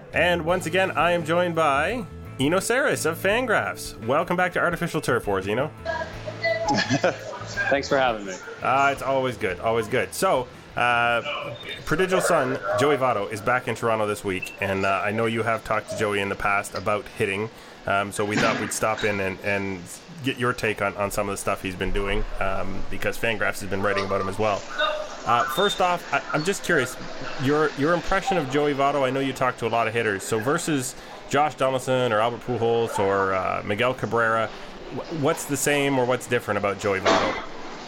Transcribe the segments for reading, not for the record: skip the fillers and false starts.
And once again, I am joined by Eno Saris of Fangraphs. Welcome back to Artificial Turf Wars, Eno. Thanks for having me. It's always good, always good. So, prodigal son, Joey Votto, is back in Toronto this week, and I know you have talked to Joey in the past about hitting, so we thought we'd stop in and get your take on some of the stuff he's been doing, because Fangraphs has been writing about him as well. First off, I'm just curious, your impression of Joey Votto. I know you talked to a lot of hitters, so versus Josh Donaldson or Albert Pujols or Miguel Cabrera, what's the same or what's different about Joey Votto?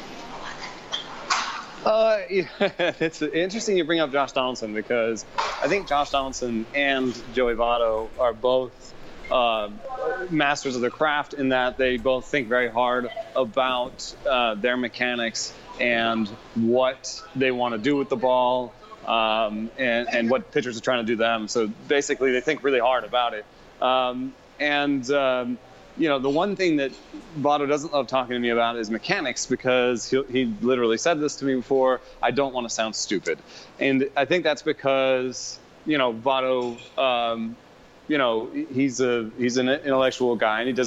It's interesting you bring up Josh Donaldson, because I think Josh Donaldson and Joey Votto are both masters of their craft in that they both think very hard about their mechanics and what they want to do with the ball, and what pitchers are trying to do to them. So basically, they think really hard about it. The one thing that Votto doesn't love talking to me about is mechanics, because he literally said this to me before: I don't want to sound stupid. And I think that's because, Votto, he's an intellectual guy, and he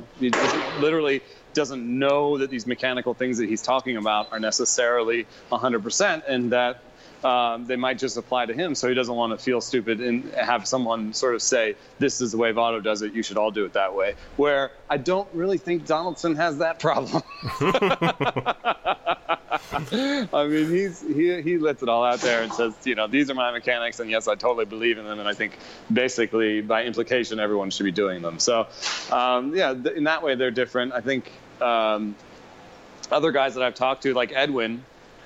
doesn't know that these mechanical things that he's talking about are necessarily 100%, and that they might just apply to him. So he doesn't want to feel stupid and have someone sort of say, this is the way Votto does it, you should all do it that way. Where I don't really think Donaldson has that problem. I mean, he lets it all out there and says, these are my mechanics, and yes, I totally believe in them, and I think basically by implication everyone should be doing them. So in that way they're different. I think other guys that I've talked to, like Edwin,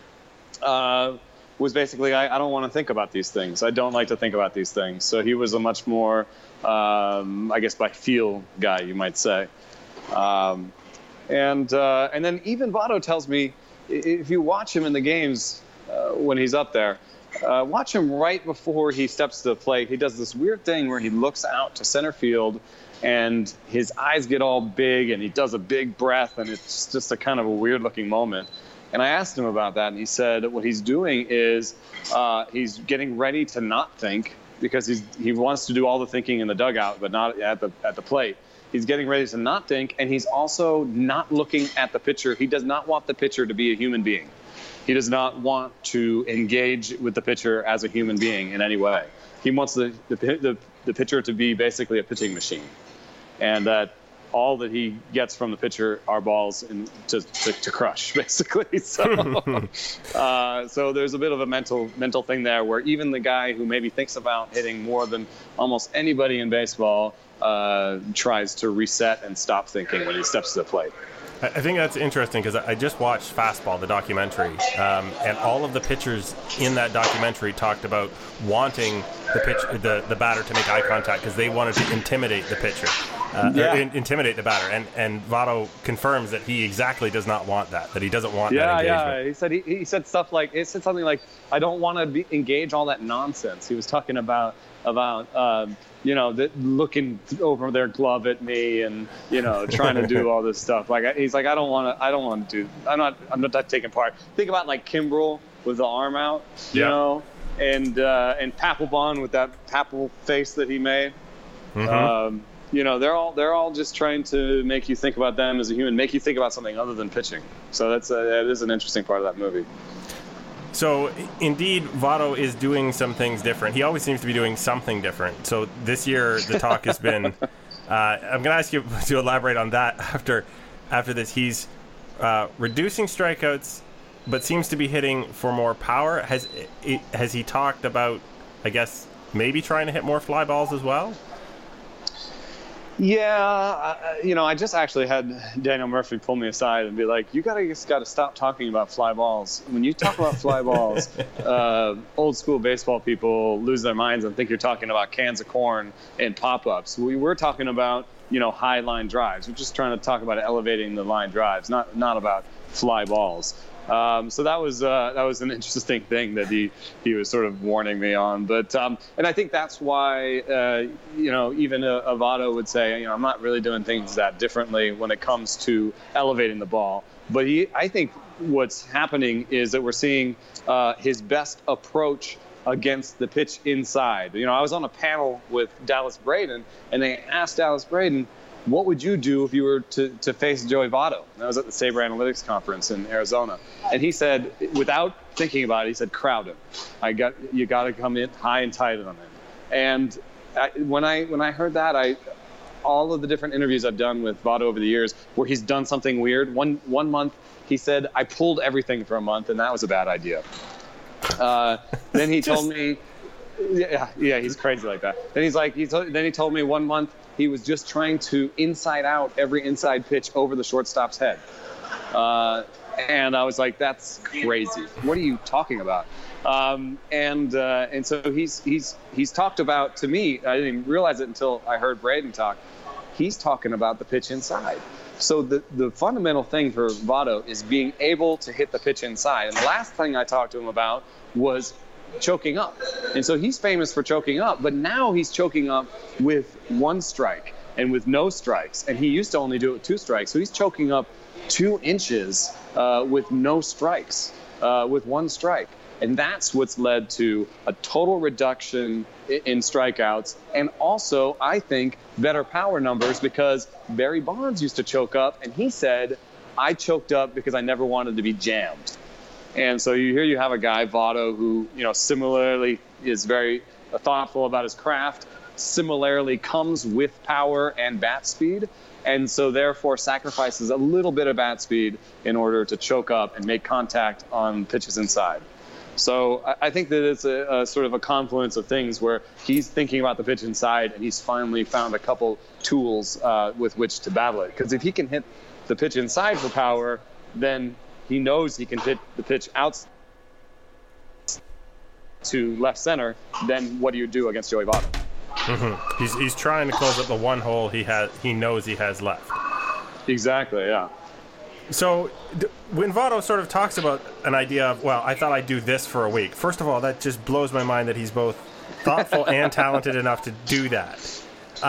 was basically, I don't want to think about these things. I don't like to think about these things. So he was a much more, I guess, by feel guy, you might say. And then even Votto tells me, if you watch him in the games when he's up there, watch him right before he steps to the plate. He does this weird thing where he looks out to center field, and his eyes get all big, and he does a big breath, and it's just a kind of a weird-looking moment. And I asked him about that, and he said what he's doing is he's getting ready to not think, because he wants to do all the thinking in the dugout, but not at the plate. He's getting ready to not think, and he's also not looking at the pitcher. He does not want the pitcher to be a human being. He does not want to engage with the pitcher as a human being in any way. He wants the pitcher to be basically a pitching machine, and that all that he gets from the pitcher are balls to crush, basically. So, so there's a bit of a mental thing there, where even the guy who maybe thinks about hitting more than almost anybody in baseball tries to reset and stop thinking when he steps to the plate. I think that's interesting, because I just watched Fastball, the documentary, and all of the pitchers in that documentary talked about wanting the batter to make eye contact, because they wanted to intimidate the pitcher, intimidate the batter. And Votto confirms that he exactly does not want that he doesn't want that engagement. Yeah. He said stuff like, it said something like, I don't want to engage all that nonsense. He was talking about looking over their glove at me and, trying to do all this stuff. He's like, I'm not taking part. Think about like Kimbrel with the arm out, and Papelbon with that Papel face that he made. Mm-hmm. They're all just trying to make you think about them as a human, make you think about something other than pitching. So that is an interesting part of that movie. So, indeed, Votto is doing some things different. He always seems to be doing something different. So, this year, the talk has been... I'm going to ask you to elaborate on that after this. He's reducing strikeouts, but seems to be hitting for more power. Has he talked about, I guess, maybe trying to hit more fly balls as well? Yeah, I just actually had Daniel Murphy pull me aside and be like, you got to stop talking about fly balls. When you talk about fly balls, old school baseball people lose their minds and think you're talking about cans of corn and pop-ups. We were talking about, high line drives. We're just trying to talk about elevating the line drives, not about fly balls. So that was an interesting thing that he was sort of warning me on. But and I think that's why even a Votto would say, I'm not really doing things that differently when it comes to elevating the ball. But I think what's happening is that we're seeing his best approach against the pitch inside. You know, I was on a panel with Dallas Braden, and they asked Dallas Braden, what would you do if you were to face Joey Votto? And that was at the Sabre Analytics Conference in Arizona. And he said, without thinking about it, he said, crowd him. You got to come in high and tight on him. And when I heard that, all of the different interviews I've done with Votto over the years where he's done something weird. One month he said, I pulled everything for a month, and that was a bad idea. Then he told me, yeah, he's crazy like that. Then he told me 1 month he was just trying to inside out every inside pitch over the shortstop's head. And I was like, that's crazy. What are you talking about? And so he's talked about, to me, I didn't even realize it until I heard Braden talk. He's talking about the pitch inside. So the fundamental thing for Votto is being able to hit the pitch inside. And the last thing I talked to him about was choking up. And so he's famous for choking up, but now he's choking up with 1 strike and with no strikes. And he used to only do it with 2 strikes. So he's choking up 2 inches with no strikes, with 1 strike. And that's what's led to a total reduction in strikeouts, and also, I think, better power numbers, because Barry Bonds used to choke up, and he said, I choked up because I never wanted to be jammed. And so you have a guy, Votto, who, you know, similarly is very thoughtful about his craft, similarly comes with power and bat speed, and so therefore sacrifices a little bit of bat speed in order to choke up and make contact on pitches inside. So I think that it's a sort of a confluence of things where he's thinking about the pitch inside, and he's finally found a couple tools with which to battle it. Because if he can hit the pitch inside for power, then he knows he can hit the pitch out to left center. Then what do you do against Joey Votto? Mm-hmm. He's trying to close up the one hole he knows he has left. Exactly, yeah. So when Votto sort of talks about an idea of, well, I thought I'd do this for a week. First of all, that just blows my mind that he's both thoughtful and talented enough to do that.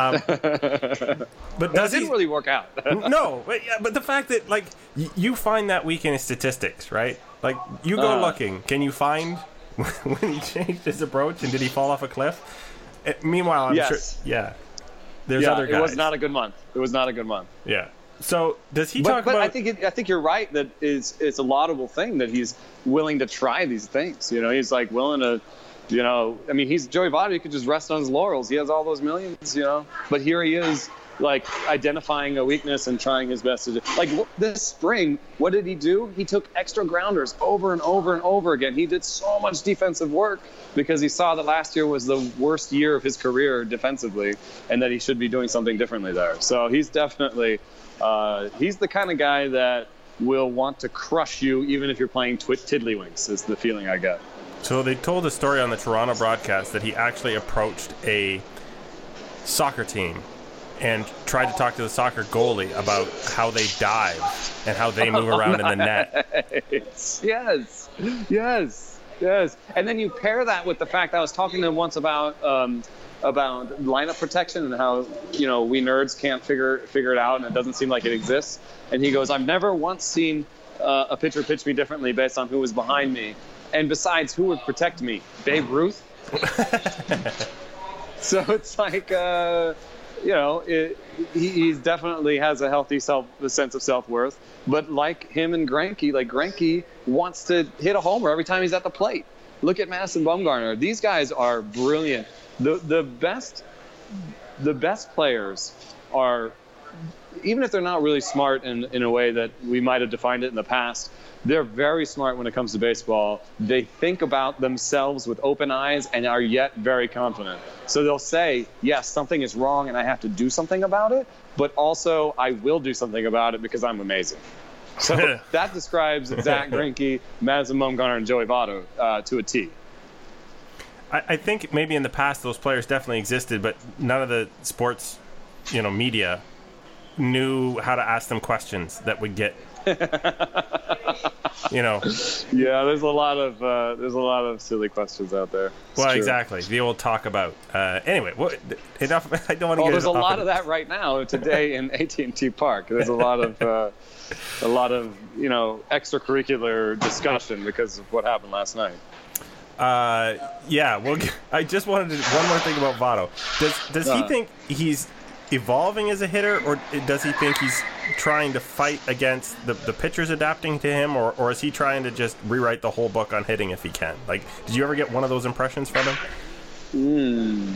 But that didn't really work out. No, but the fact that, like, you find that week in his statistics, right? Like, you go looking. Can you find when he changed his approach and did he fall off a cliff? Meanwhile, I'm sure. Yeah. There's other guys. It was not a good month. Yeah. So does he talk but about? I think you're right that it's a laudable thing that he's willing to try these things. You know, he's like willing to, you know, I mean, he's Joey Votto. He could just rest on his laurels. He has all those millions, you know. But here he is, like, identifying a weakness and trying his best to do. Like this spring, what did he do? He took extra grounders over and over and over again. He did so much defensive work because he saw that last year was the worst year of his career defensively, and that he should be doing something differently there. So he's definitely. He's the kind of guy that will want to crush you even if you're playing tiddlywinks, is the feeling I get. So they told a story on the Toronto broadcast that he actually approached a soccer team and tried to talk to the soccer goalie about how they dive and how they move around in the net. Yes. And then you pair that with the fact that I was talking to him once about lineup protection and how, you know, we nerds can't figure it out and it doesn't seem like it exists. And he goes, I've never once seen a pitcher pitch me differently based on who was behind me. And besides, who would protect me? Babe Ruth? So it's like, you know, he definitely has a healthy sense of self-worth. But like him and Greinke, like Greinke wants to hit a homer every time he's at the plate. Look at Madison Bumgarner. These guys are brilliant. The best players are, even if they're not really smart in a way that we might have defined it in the past, they're very smart when it comes to baseball. They think about themselves with open eyes and are yet very confident. So they'll say, yes, something is wrong and I have to do something about it, but also I will do something about it because I'm amazing. So that describes Zach Greinke, Madison Bumgarner, and Joey Votto to a T. I think maybe in the past those players definitely existed, but none of the sports, you know, media knew how to ask them questions that would get, you know. Yeah, there's a lot of silly questions out there. Well, exactly. The old talk about. Anyway, enough. I don't want to get. There's a lot of that right now today in AT&T Park. There's a lot of you know, extracurricular discussion because of what happened last night. Yeah. Well, I just wanted to one more thing about Votto. Does he think he's evolving as a hitter, or does he think he's trying to fight against the pitchers adapting to him, or is he trying to just rewrite the whole book on hitting if he can? Like, did you ever get one of those impressions from him?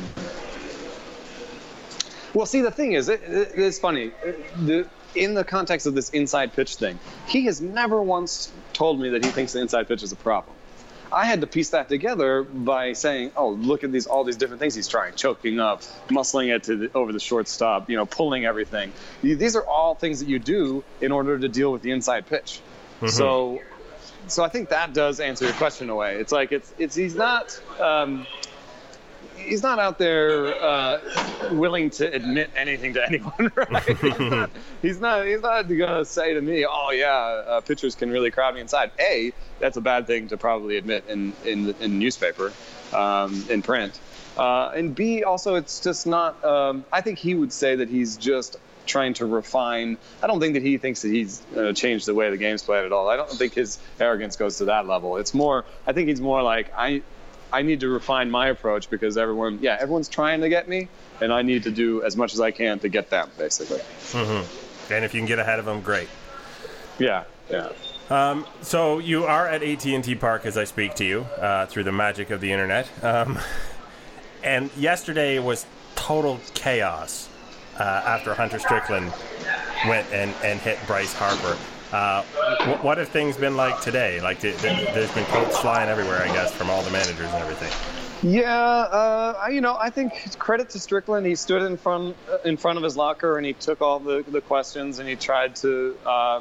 Well, see, the thing is, it's funny. In the context of this inside pitch thing, he has never once told me that he thinks the inside pitch is a problem. I had to piece that together by saying, oh, look at all these different things he's trying, choking up, muscling it over the shortstop, pulling everything. These are all things that you do in order to deal with the inside pitch. Mm-hmm. So I think that does answer your question in a way. It's like he's not out there willing to admit anything to anyone, right? He's not gonna say to me, "Oh yeah, pitchers can really crowd me inside." A, that's a bad thing to probably admit in newspaper, in print. And B, also it's just not. I think he would say that he's just trying to refine. I don't think that he thinks that he's changed the way the game's played at all. I don't think his arrogance goes to that level. It's more. I think he's more like I need to refine my approach because everyone's trying to get me, and I need to do as much as I can to get them, basically. Mm-hmm. And if you can get ahead of them, great. Yeah. So you are at AT&T Park as I speak to you through the magic of the internet. And yesterday was total chaos after Hunter Strickland went and hit Bryce Harper. What have things been like today? Like, there's been quotes flying everywhere, I guess, from all the managers and everything. Yeah, I think credit to Strickland. He stood in front of his locker and he took all the questions and he tried to,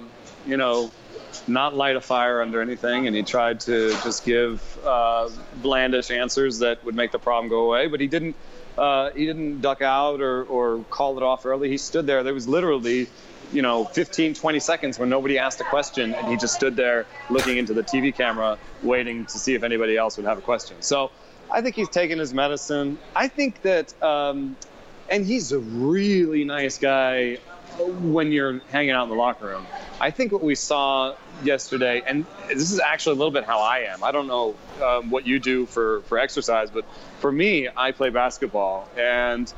not light a fire under anything, and he tried to just give blandish answers that would make the problem go away. But he didn't duck out or call it off early. He stood there. There was literally 15, 20 seconds when nobody asked a question, and he just stood there looking into the TV camera, waiting to see if anybody else would have a question. So I think he's taken his medicine. I think that, and he's a really nice guy when you're hanging out in the locker room. I think what we saw yesterday, and this is actually a little bit how I am. I don't know what you do for exercise, but for me, I play basketball, and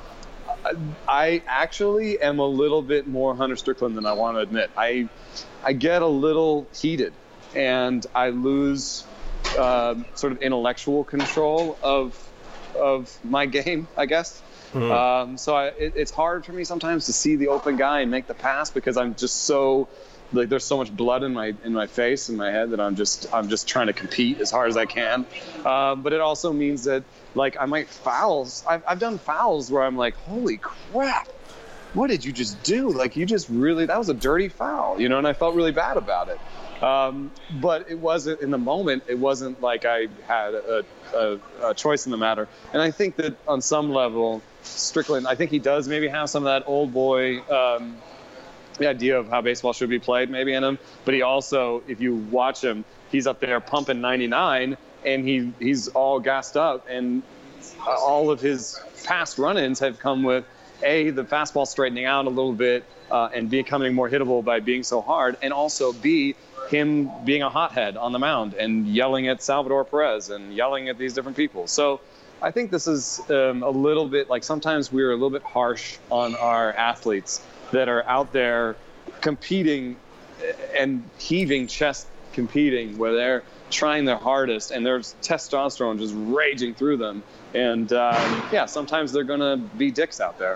I actually am a little bit more Hunter Strickland than I want to admit. I get a little heated, and I lose sort of intellectual control of my game, I guess. Mm-hmm. So it's hard for me sometimes to see the open guy and make the pass because I'm just so there's so much blood in my face and my head that I'm just trying to compete as hard as I can. But it also means that I might fouls. I've done fouls where I'm like, holy crap, what did you just do? You just really, that was a dirty foul, and I felt really bad about it. But it wasn't in the moment. It wasn't like I had a choice in the matter. And I think that on some level, Strickland, I think he does maybe have some of that old boy, the idea of how baseball should be played maybe in him. But he also, if you watch him, he's up there pumping 99 and he's all gassed up, and all of his past run-ins have come with A, the fastball straightening out a little bit and becoming more hittable by being so hard, and also B, him being a hothead on the mound and yelling at Salvador Perez and yelling at these different people. So I think this is a little bit sometimes we're a little bit harsh on our athletes that are out there competing and heaving chest competing where they're trying their hardest and there's testosterone just raging through them. And sometimes they're going to be dicks out there.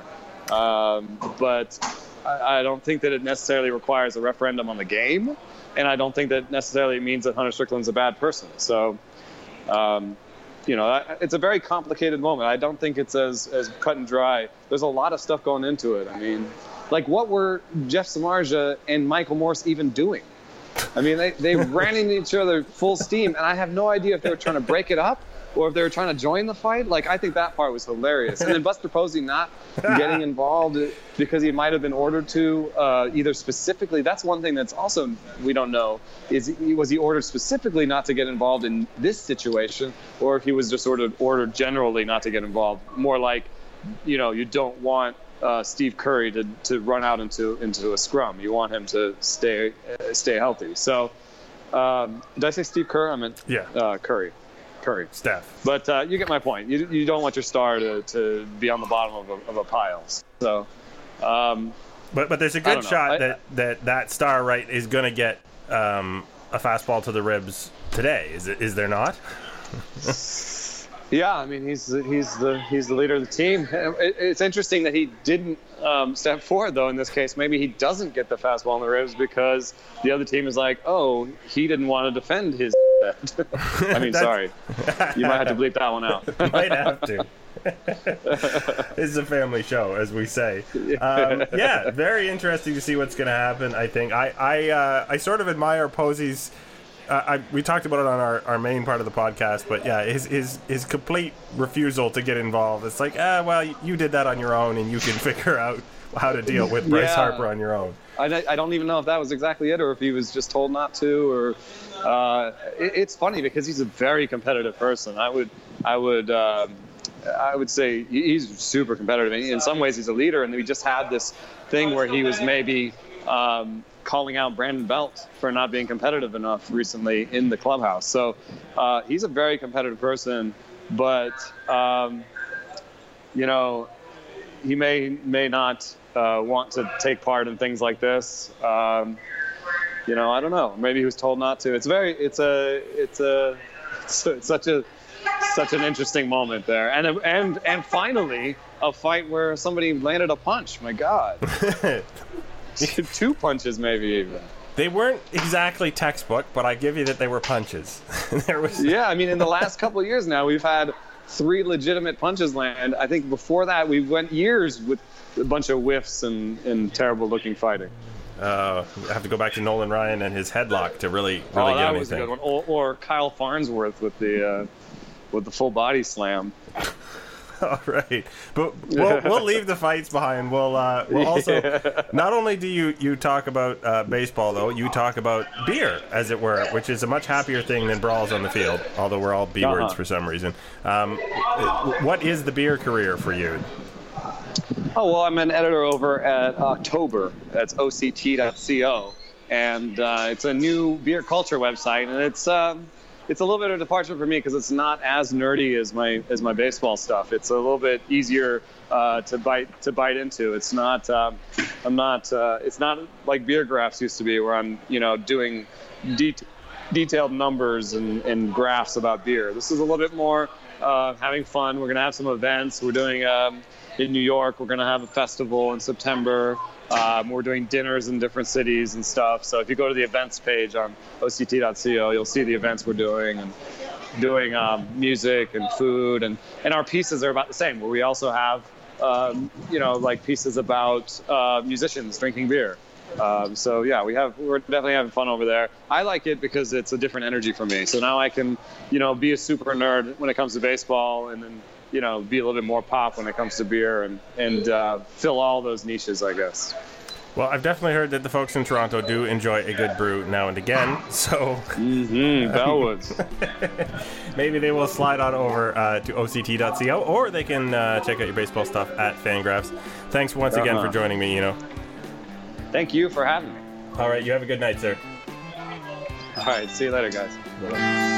But I don't think that it necessarily requires a referendum on the game. And I don't think that necessarily means that Hunter Strickland's a bad person. So, it's a very complicated moment. I don't think it's as cut and dry. There's a lot of stuff going into it. I mean, what were Jeff Samardzija and Michael Morse even doing? I mean, they ran into each other full steam, and I have no idea if they were trying to break it up or if they were trying to join the fight. I think that part was hilarious. And then Buster Posey not getting involved because he might have been ordered to, either specifically. That's one thing that's also we don't know, was he ordered specifically not to get involved in this situation, or if he was just sort of ordered generally not to get involved. More like, you don't want Steve Curry to run out into a scrum. You want him to stay healthy. So did I say Steve Kerr? I meant Curry. Curry. Steph. But you get my point. You don't want your star to be on the bottom of a pile. So, but there's a good shot that star right is going to get a fastball to the ribs today. Is there not? Yeah, I mean he's the leader of the team. It's interesting that he didn't step forward though in this case. Maybe he doesn't get the fastball in the ribs because the other team is like, oh, he didn't want to defend his. I mean, sorry, you might have to bleep that one out. Might have to. It's a family show, as we say. Yeah, very interesting to see what's going to happen. I think I sort of admire Posey's. We talked about it on our main part of the podcast, but yeah, his complete refusal to get involved. It's like, well, you did that on your own, and you can figure out how to deal with Bryce Harper on your own. I don't even know if that was exactly it, or if he was just told not to. Or it's funny because he's a very competitive person. I would say he's super competitive. In some ways, he's a leader, and we just had this thing where he was maybe. Calling out Brandon Belt for not being competitive enough recently in the clubhouse. So he's a very competitive person, but he may not want to take part in things like this. I don't know. Maybe he was told not to. It's such an interesting moment there, and finally a fight where somebody landed a punch. My God. 2 punches, maybe even. They weren't exactly textbook, but I give you that they were punches. Yeah, I mean, in the last couple of years now, we've had 3 legitimate punches land. I think before that, we went years with a bunch of whiffs and terrible-looking fighting. I have to go back to Nolan Ryan and his headlock to really get anything. That was a good one. Or Kyle Farnsworth with the full body slam. All right, but we'll leave the fights behind. We'll also not only do you talk about baseball though, you talk about beer, as it were, which is a much happier thing than brawls on the field. Although we're all B words for some reason. What is the beer career for you? Oh well, I'm an editor over at October. That's OCT.co, and it's a new beer culture website, and it's a little bit of a departure for me because it's not as nerdy as my baseball stuff. It's a little bit easier to bite into. It's not it's not like Beer Graphs used to be, where I'm doing detailed numbers and graphs about beer. This is a little bit more having fun. We're gonna have some events. We're doing in New York. We're gonna have a festival in September. We're doing dinners in different cities and stuff. So if you go to the events page on OCT.co, you'll see the events we're doing and doing music and food. And our pieces are about the same, where we also have, like pieces about musicians drinking beer. So yeah, we're definitely having fun over there. I like it because it's a different energy for me. So now I can, be a super nerd when it comes to baseball, and then, be a little bit more pop when it comes to beer, and fill all those niches, I guess. Well, I've definitely heard that the folks in Toronto do enjoy a good brew now and again, so... Bellwoods. Maybe they will slide on over to OCT.co, or they can check out your baseball stuff at Fangraphs. Thanks once again for joining me, Thank you for having me. All right, you have a good night, sir. All right, see you later, guys. Bye-bye.